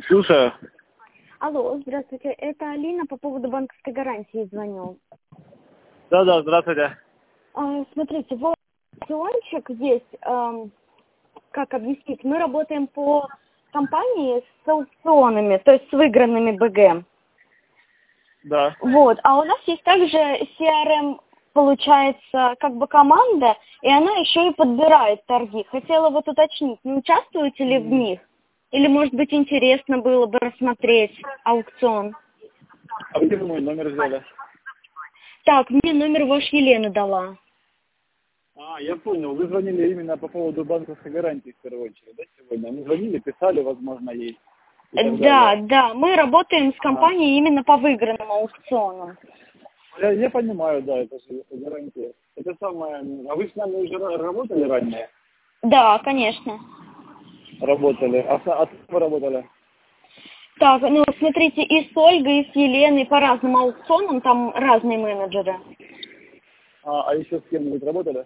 Слушаю. Алло, здравствуйте. Это Алина по поводу банковской гарантии звоню. Да, здравствуйте. Смотрите, вот аукциончик есть, как объяснить, мы работаем по компании с аукционами, то есть с выигранными БГ. Да. Вот, а у нас есть также CRM, получается, как бы команда, и она еще и подбирает торги. Хотела вот уточнить, не участвуете ли в них? Или, может быть, интересно было бы рассмотреть аукцион? А где вы мой номер взяли? Так, мне номер ваш Елена дала. Я понял. Вы звонили именно по поводу банковской гарантии в первую очередь, да, сегодня? Мы звонили, писали, возможно, ей. И так далее. Да, мы работаем с компанией именно по выигранным аукционам. Я понимаю, да, это же гарантия. Это самое... А вы с нами уже работали ранее? Да, конечно. Работали. А с кем вы работали? Так, ну смотрите, и с Ольгой, и с Еленой по разным аукционам, там разные менеджеры. А еще с кем-нибудь работали?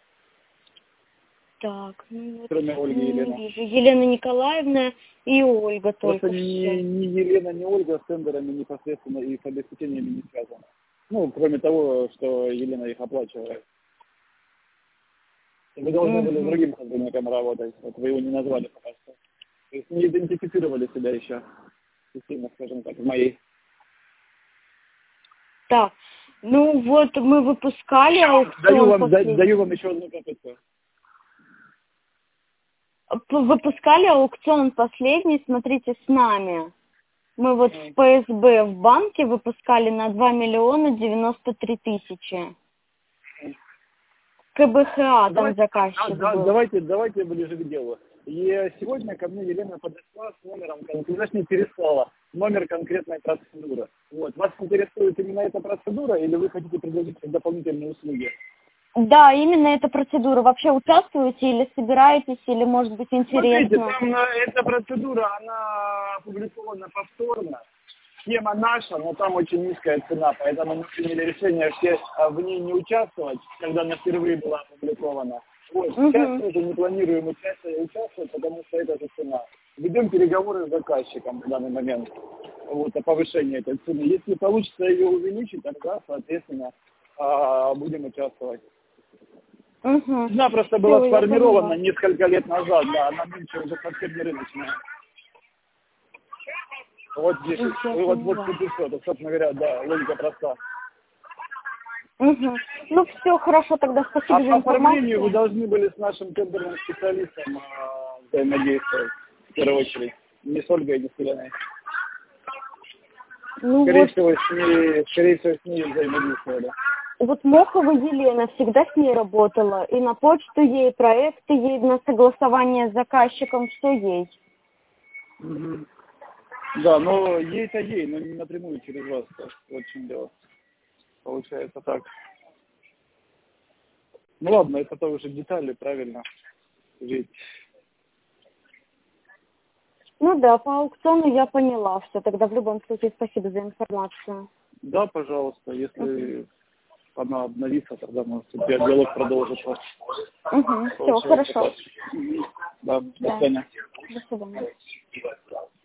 Так, ну вот, Кроме Ольги и не Елены. вижу. Елена Николаевна и Ольга Просто только ни Елена, ни Ольга с тендерами непосредственно и с обеспечениями не связаны. Ну, кроме того, что Елена их оплачивает. Вы должны были с другим сотрудником работать. Вот вы его не назвали пока что. То есть не идентифицировали себя еще. Системно, скажем так, в моей. Так, ну вот мы выпускали аукцион Даю вам еще одну попытку. выпускали аукцион последний, смотрите, с нами. Мы вот в ПСБ в банке выпускали на 2 миллиона 93 тысячи. КБХА там заказчик был. Давайте ближе к делу. И сегодня ко мне Елена подошла с номером, точнее переслала номер конкретной процедуры. Вот. Вас интересует именно эта процедура или вы хотите предложить дополнительные услуги? Да, именно эта процедура. Вообще участвуете или собираетесь, или может быть Смотрите, интересно? там эта процедура, она опубликована повторно. Схема наша, но там очень низкая цена, поэтому мы приняли решение все в ней не участвовать, когда она впервые была опубликована. Вот. Сейчас тоже не планируем участвовать, потому что это же цена. Ведем переговоры с заказчиком в данный момент вот, о повышении этой цены. Если получится ее увеличить, тогда, соответственно, будем участвовать. Цена просто была сформирована несколько лет назад, да, она нынче уже совсем не рыночная. Вот здесь, вот тут и все, это, собственно говоря, да, логика проста. Ну все, хорошо, тогда спасибо за А по оформлению информацию. вы должны были с нашим тендерным специалистом взаимодействовать, в первую очередь, не с Ольгой, не с Еленой. Ну Скорее вот, всего, с ней взаимодействовали. вот Мохова Елена всегда с ней работала. И на почту ей, проекты ей, на согласование с заказчиком, все ей. Да, но ей-то ей, но не напрямую через вас. Так, вот в чем дело. Получается так. Ну ладно, это уже детали, правильно. Ведь... Ну да, по аукциону я поняла все. Тогда в любом случае спасибо за информацию. Да, пожалуйста, если она обновится, тогда может диалог продолжится. Все, хорошо. Да, до свидания. До свидания.